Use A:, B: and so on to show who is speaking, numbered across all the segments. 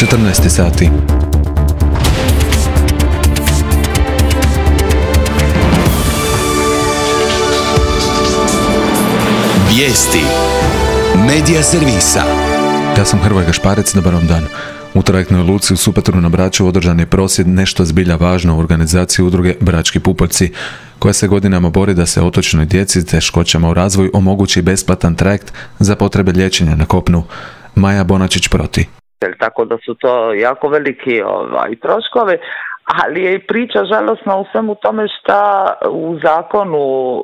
A: 14 sati.
B: Vijesti Medija servisa.
A: Ja sam Hrvoje Gašparec, dobar vam dan. U trajektnoj luci u Supetru na Braču održan je prosvjed nešto zbilja važno u organizaciji udruge Brački pupoljci, koja se godinama bori da se otočnoj djeci s teškoćama u razvoju omogući besplatan trajekt za potrebe liječenja na kopnu. Maja Bonačić proti.
C: Tako da su to jako veliki troškovi, ali je i priča žalosna u svemu tome šta u zakonu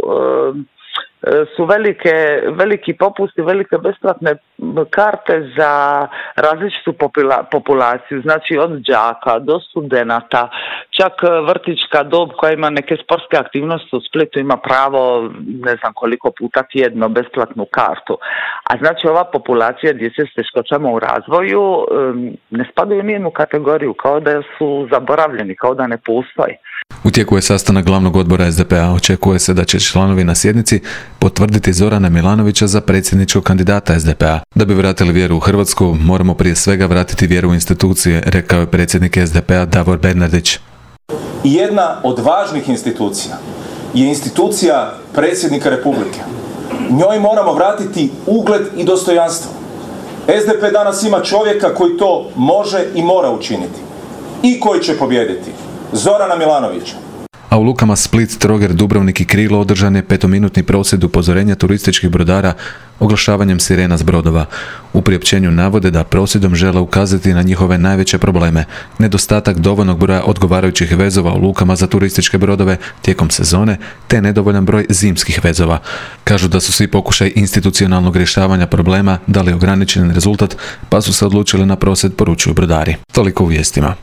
C: su veliki popusti, velike besplatne karte za različitu populaciju, znači od đaka do studenata, čak vrtićka dob koja ima neke sportske aktivnosti u Splitu ima pravo ne znam koliko puta tjedno besplatnu kartu. A znači ova populacija djece s teškoćama u razvoju ne spadaju u nijednu kategoriju, kao da su zaboravljeni, kao da ne postoji.
A: U tijeku je sastanak glavnog odbora SDP-a. Očekuje se da će članovi na sjednici potvrditi Zorana Milanovića za predsjedničkog kandidata SDP-a. Da bi vratili vjeru u Hrvatsku, moramo prije svega vratiti vjeru u institucije, rekao je predsjednik SDP-a Davor Bernardić.
D: Jedna od važnih institucija je institucija predsjednika Republike. Njoj moramo vratiti ugled i dostojanstvo. SDP danas ima čovjeka koji to može i mora učiniti i koji će pobijediti. Zorana Milanovića.
A: A u lukama Split, Trogir, Dubrovnik i Krilo održan je 5-minutni prosvjed upozorenja turističkih brodara oglašavanjem sirena s brodova. U priopćenju navode da prosvjedom žele ukazati na njihove najveće probleme, nedostatak dovoljnog broja odgovarajućih vezova u lukama za turističke brodove tijekom sezone, te nedovoljan broj zimskih vezova. Kažu da su svi pokušaj institucionalnog rješavanja problema dali ograničen rezultat, pa su se odlučili na prosvjed, poručuju brodari. Toliko u vijestima.